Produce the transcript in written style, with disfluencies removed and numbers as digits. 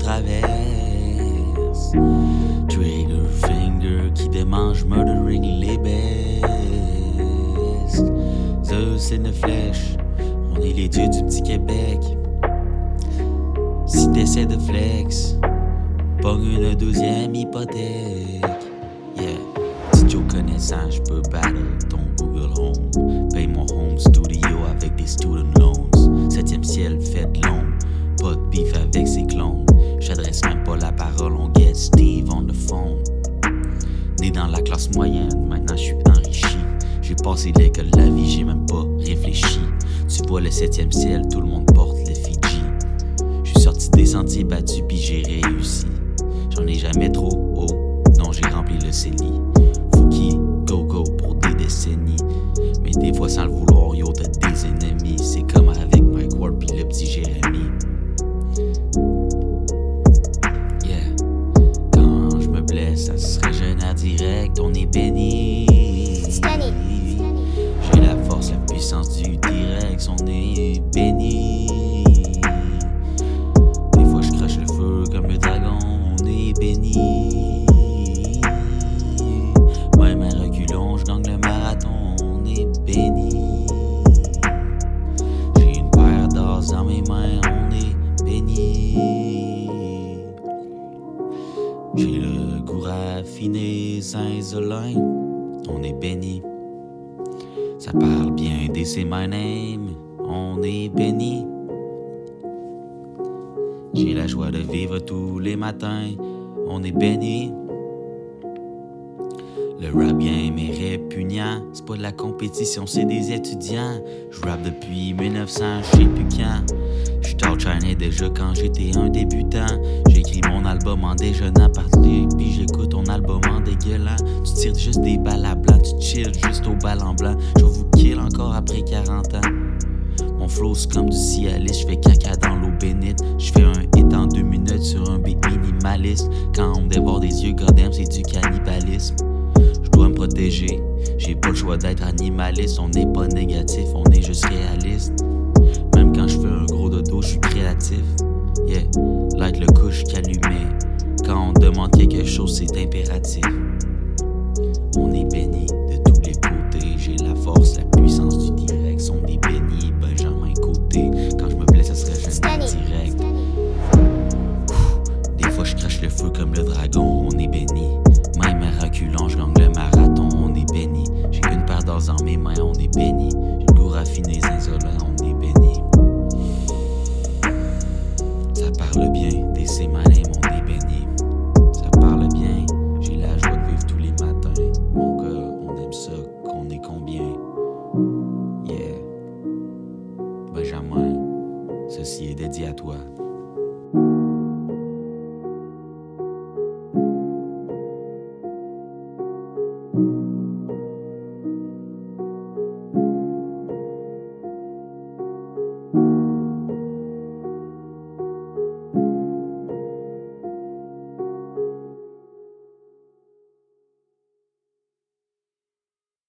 traverse. Trigger finger qui démange murdering les bestes. Zeus et une flèche, on est les dieux du petit Québec. Si t'essaies de flex, pogne une deuxième hypothèque. Yeah, si Joe connaissant, j'peux battle ton Google Home. Paye mon home studio avec des student loans. 7e ciel, fête longue, pas de beef avec ses clones. J'adresse même pas la parole, on get Steve on the phone. Né dans la classe moyenne, maintenant j'suis enrichi. J'ai passé l'école de la vie, j'ai même pas réfléchi. Tu vois le 7e ciel, tout le monde porte le Fidji. J'suis sorti des sentiers battus pis j'ai réussi. J'en ai jamais trop haut, non j'ai rempli le CELI. Fouki, go go pour des décennies. Mais des fois sans le vouloir, yo t'as des ennemis. C'est comme avec Mike Ward pis le petit Jérémy. Yeah, quand je me blesse, ça serait jeune à direct, on est béni. J'ai la force, la puissance du T-Rex, on est béni. Des fois je crache le feu comme le dragon, on est béni. Même un reculon, je gagne le marathon, on est béni. J'ai une paire d'os dans mes mains, on est béni. J'ai le goût raffiné, Saint-Zolin, on est béni. Ça parle bien des c'est my name, on est béni. J'ai la joie de vivre tous les matins, on est béni. Le rap game est répugnant, c'est pas de la compétition, c'est des étudiants. Je rappe depuis 1900, je sais plus quand. J'suis outshine déjà quand j'étais un débutant. J'écris mon album en déjeunant par puis j'écoute ton album en dégueulant. Tu tires juste des balles à blanc, tu chill juste aux balles en blanc. Je vous kill encore après 40 ans. Mon flow c'est comme du Cialis, j'fais caca dans l'eau bénite. J'fais un hit en 2 minutes sur un beat minimaliste. Quand on me dévore des yeux, goddamn c'est du cannibalisme. J'dois me protéger, j'ai pas le choix d'être animaliste. On n'est pas négatif, on est juste réaliste. Même quand j'fais un gros dodo, j'suis créatif. Yeah, like le couche qu'allumé. Quand on demande quelque chose, c'est impératif.